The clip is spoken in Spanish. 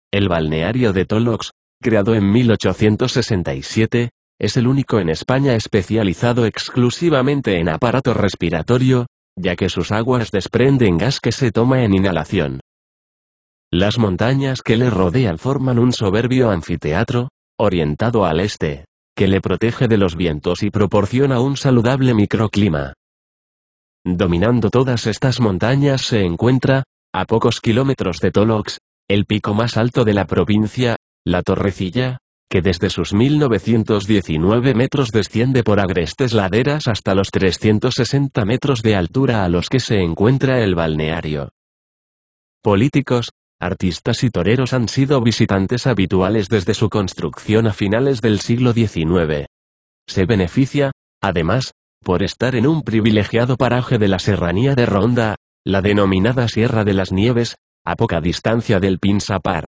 El balneario de Tolox, creado en 1867, es el único en España especializado exclusivamente en aparato respiratorio, ya que sus aguas desprenden gas que se toma en inhalación. Las montañas que le rodean forman un soberbio anfiteatro, orientado al este, que le protege de los vientos y proporciona un saludable microclima. Dominando todas estas montañas se encuentra, a pocos kilómetros de Tolox, el pico más alto de la provincia, la Torrecilla, que desde sus 1919 metros desciende por agrestes laderas hasta los 360 metros de altura a los que se encuentra el balneario. Políticos, artistas y toreros han sido visitantes habituales desde su construcción a finales del siglo XIX. Se beneficia, además, por estar en un privilegiado paraje de la serranía de Ronda, la denominada Sierra de las Nieves, a poca distancia del Pinsapar.